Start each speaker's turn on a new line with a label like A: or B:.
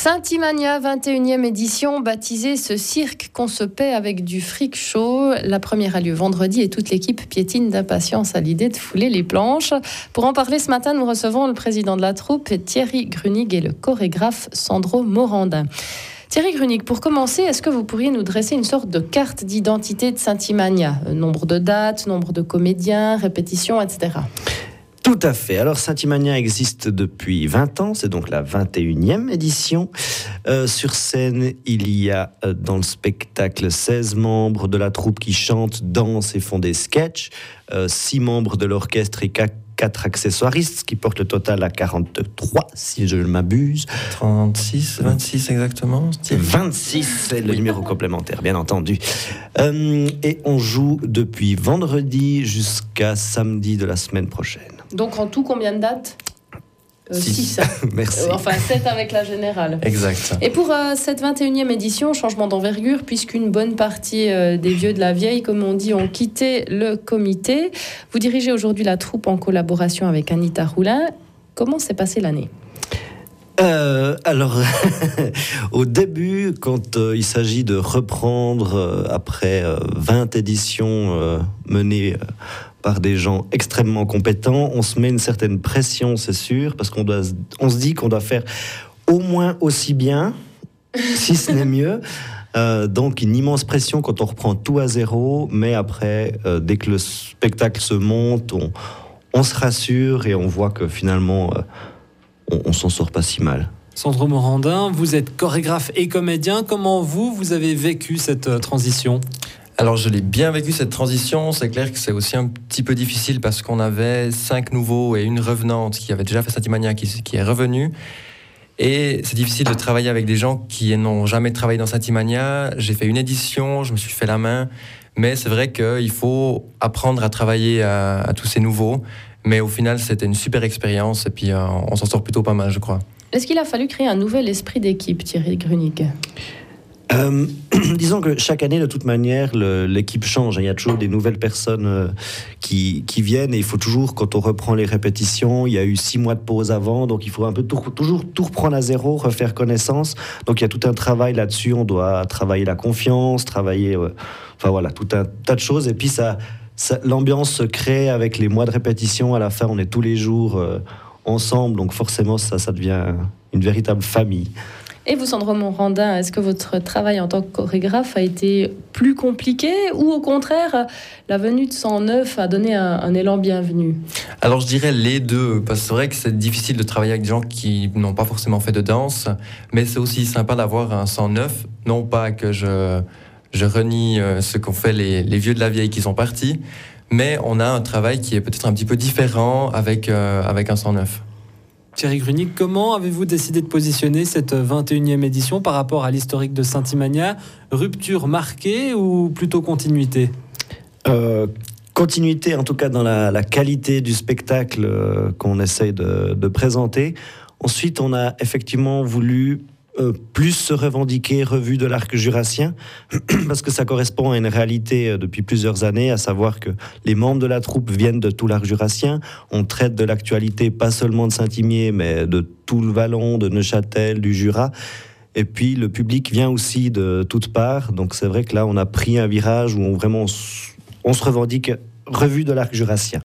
A: Saint-Imania, 21e édition, baptisée ce cirque qu'on se paie avec du fric chaud. La première a lieu vendredi et toute l'équipe piétine d'impatience à l'idée de fouler les planches. Pour en parler ce matin, nous recevons le président de la troupe, Thierry Grunig, et le chorégraphe Sandro Morandin. Thierry Grunig, pour commencer, est-ce que vous pourriez nous dresser une sorte de carte d'identité de Saint-Imania ? Nombre de dates, nombre de comédiens, répétitions, etc.
B: Tout à fait. Alors, Saint-Imania existe depuis 20 ans, c'est donc la 21e édition. Sur scène, il y a dans le spectacle 16 membres de la troupe qui chantent, dansent et font des sketchs, 6 membres de l'orchestre et 4 accessoiristes, ce qui porte le total à 43, si je ne m'abuse.
C: 26 exactement.
B: 26, c'est le numéro complémentaire, bien entendu. Et on joue depuis vendredi jusqu'à samedi de la semaine prochaine.
A: Donc en tout, combien de dates ? 6.
B: Merci.
A: Enfin 7 avec la générale.
C: Exact.
A: Et pour cette 21e édition, changement d'envergure, puisqu'une bonne partie des vieux de la vieille, comme on dit, ont quitté le comité. Vous dirigez aujourd'hui la troupe en collaboration avec Anita Roulin. Comment s'est passée l'année ?
B: Alors, au début, quand il s'agit de reprendre après 20 éditions menées par des gens extrêmement compétents, on se met une certaine pression, c'est sûr, parce qu'on se dit qu'on doit faire au moins aussi bien, si ce n'est mieux. Donc une immense pression quand on reprend tout à zéro, mais après, dès que le spectacle se monte, on se rassure et on voit que finalement, on s'en sort pas si mal.
D: Sandro Morandin, vous êtes chorégraphe et comédien. Comment vous avez vécu cette transition ?
C: Alors je l'ai bien vécu cette transition, c'est clair que c'est aussi un petit peu difficile parce qu'on avait 5 nouveaux et une revenante qui avait déjà fait Saint-Imania qui est revenue. Et c'est difficile de travailler avec des gens qui n'ont jamais travaillé dans Saint-Imania. J'ai fait une édition, je me suis fait la main, mais c'est vrai qu'il faut apprendre à travailler à tous ces nouveaux. Mais au final, c'était une super expérience et puis on s'en sort plutôt pas mal, je crois.
A: Est-ce qu'il a fallu créer un nouvel esprit d'équipe, Thierry Grunig ?
B: Disons que chaque année, de toute manière, l'équipe change. Il y a toujours des nouvelles personnes qui viennent et il faut toujours, quand on reprend les répétitions, il y a eu 6 mois de pause avant, donc il faut un peu toujours tout reprendre à zéro, refaire connaissance. Donc il y a tout un travail là-dessus. On doit travailler la confiance, travailler, tout un tas de choses. Et puis l'ambiance se crée avec les mois de répétition. À la fin, on est tous les jours ensemble, donc forcément, ça devient une véritable famille.
A: Et vous, Sandro Morandin, est-ce que votre travail en tant que chorégraphe a été plus compliqué ou au contraire, la venue de 109 a donné un élan bienvenu ?
C: Alors je dirais les deux, parce que c'est vrai que c'est difficile de travailler avec des gens qui n'ont pas forcément fait de danse, mais c'est aussi sympa d'avoir un 109, non pas que je renie ce qu'ont fait les vieux de la vieille qui sont partis, mais on a un travail qui est peut-être un petit peu différent avec un 109.
D: Thierry Grunig, comment avez-vous décidé de positionner cette 21e édition par rapport à l'historique de Saint-Imania ? Rupture marquée ou plutôt continuité ?
B: Continuité, en tout cas dans la qualité du spectacle qu'on essaye de présenter. Ensuite, on a effectivement voulu plus se revendiquer revue de l'arc jurassien, parce que ça correspond à une réalité depuis plusieurs années, à savoir que les membres de la troupe viennent de tout l'arc jurassien. On traite de l'actualité, pas seulement de Saint-Imier, mais de tout le Vallon, de Neuchâtel, du Jura. Et puis le public vient aussi de toutes parts, donc c'est vrai que là on a pris un virage où on se revendique revue de l'arc jurassien.